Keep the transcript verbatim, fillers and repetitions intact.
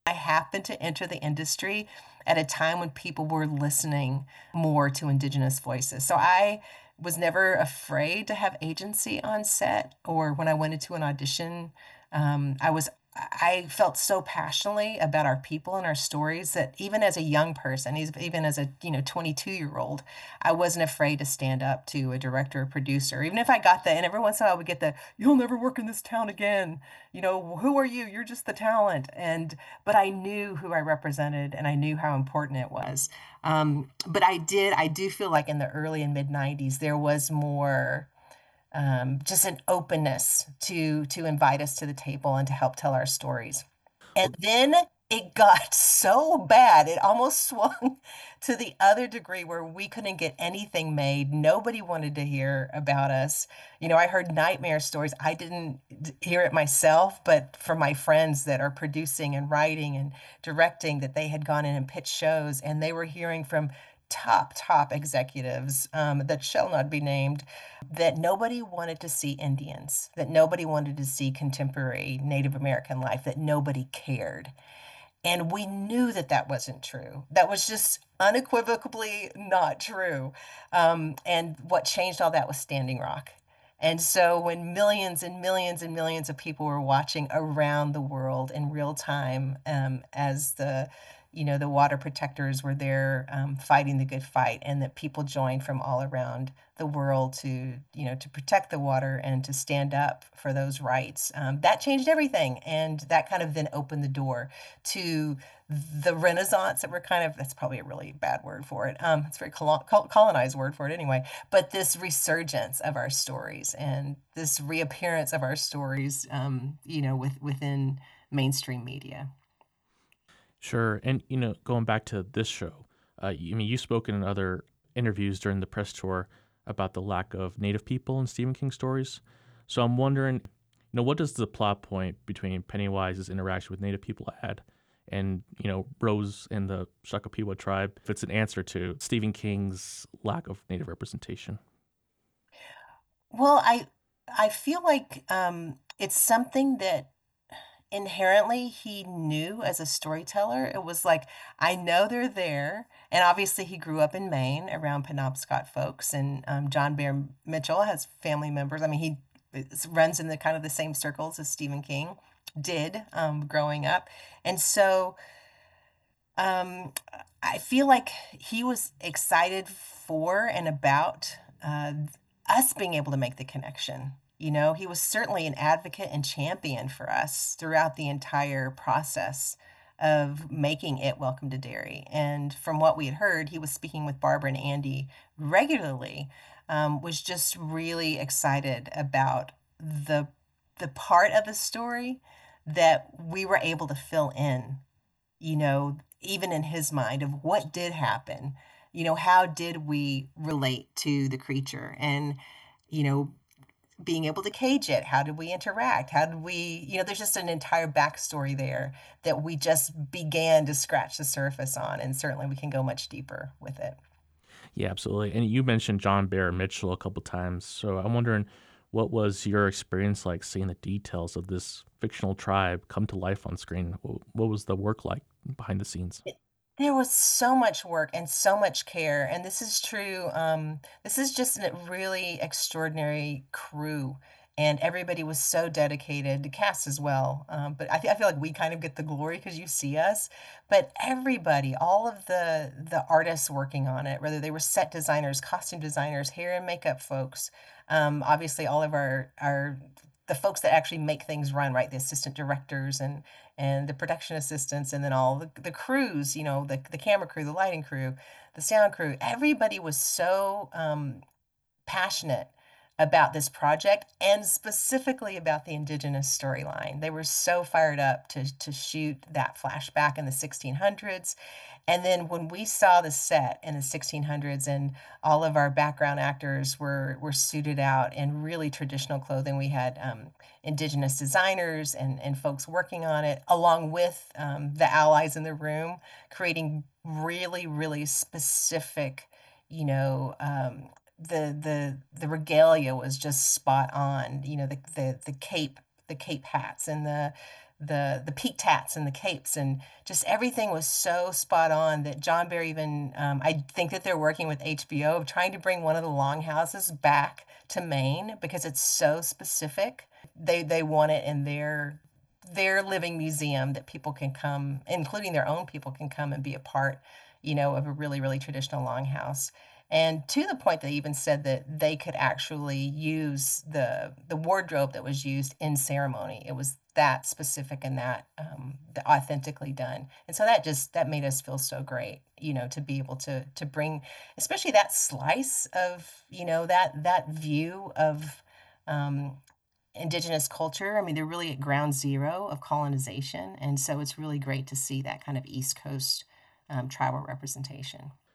I happened to enter the industry at a time when people were listening more to Indigenous voices. So I was never afraid to have agency on set or when I went into an audition. Um, I was I felt so passionately about our people and our stories that even as a young person, eas- even as a you know twenty-two year old, I wasn't afraid to stand up to a director or producer, even if I got the and every once in a while I would get the "You'll never work in this town again." You know, who are you? You're just the talent. And but I knew who I represented and I knew how important it was. Um, but I did, I do feel like in the early and mid nineties, there was more um, just an openness to to invite us to the table and to help tell our stories. And Well, then it got so bad, it almost swung to the other degree where we couldn't get anything made. Nobody wanted to hear about us. You know, I heard nightmare stories. I didn't d- hear it myself, but from my friends that are producing and writing and directing, that they had gone in and pitched shows, and they were hearing from top, top executives um, that shall not be named that nobody wanted to see Indians, that nobody wanted to see contemporary Native American life, that nobody cared. And we knew that that wasn't true. That was just unequivocally not true. Um, and what changed all that was Standing Rock. And so when millions and millions and millions of people were watching around the world in real time, um, as the you know the water protectors were there um, fighting the good fight, and that people joined from all around the world to you know to protect the water and to stand up for those rights, um, that changed everything, and that kind of then opened the door to the Renaissance that we're kind of that's probably a really bad word for it. Um, it's a very colo- col- colonized word for it anyway. But this resurgence of our stories and this reappearance of our stories, um, you know, with within mainstream media. sure. And, you know, going back to this show, uh, you- I mean, you've spoken in other interviews during the press tour about the lack of Native people in Stephen King stories. So I'm wondering, you know, what does the plot point between Pennywise's interaction with Native people add? And, you know, Rose and the Shakapiwa tribe, if it's an answer to Stephen King's lack of Native representation. Well, I I feel like um, it's something that inherently he knew as a storyteller. It was like, I know they're there. And obviously, he grew up in Maine around Penobscot folks. And um, John Bear Mitchell has family members. I mean, he is- runs in the kind of the same circles as Stephen King did um, growing up. And so um, I feel like he was excited for and about uh, us being able to make the connection. You know, he was certainly an advocate and champion for us throughout the entire process of making it Welcome to Dairy. And from what we had heard, he was speaking with Barbara and Andy regularly, um, was just really excited about the the part of the story that we were able to fill in, you know, even in his mind of what did happen. You know, how did we relate to the creature? And, you know, being able to cage it, how did we interact? How did we, you know, there's just an entire backstory there that we just began to scratch the surface on. And certainly we can go much deeper with it. Yeah, absolutely. And you mentioned John Bear Mitchell a couple times. So I'm wondering, what was your experience like seeing the details of this fictional tribe come to life on screen? Wh- What was the work like behind the scenes? It there was so much work and so much care, and this is true, um, this is just a really extraordinary crew, and everybody was so dedicated, the cast as well, um, but I fe I feel like we kind of get the glory because you see us, but everybody, all of the the artists working on it, whether they were set designers, costume designers, hair and makeup folks, um, obviously all of our our the folks that actually make things run, right? The assistant directors and and the production assistants, and then all the, the crews, you know, the, the camera crew, the lighting crew, the sound crew. Everybody was so um, passionate about this project and specifically about the indigenous storyline. They were so fired up to to shoot that flashback in the sixteen hundreds. And then when we saw the set in the sixteen hundreds and all of our background actors were were suited out in really traditional clothing, we had um, indigenous designers and and folks working on it, along with um, the allies in the room, creating really really specific, you know, um, the the the regalia was just spot on. You know, the the the cape the cape hats and the the the peaked hats and the capes, and just everything was so spot on that John Bear even, um, I think that they're working with H B O of trying to bring one of the longhouses back to Maine because it's so specific. They they want it in their their living museum that people can come, including their own people, can come and be a part, you know, of a really, really traditional longhouse. And to the point they even said that they could actually use the the wardrobe that was used in ceremony. It was that specific and that um, the authentically done. And so that just that made us feel so great, you know, to be able to to bring, especially that slice of, you know, that that view of um, indigenous culture. I mean, they're really at ground zero of colonization, and so it's really great to see that kind of East Coast um, tribal representation.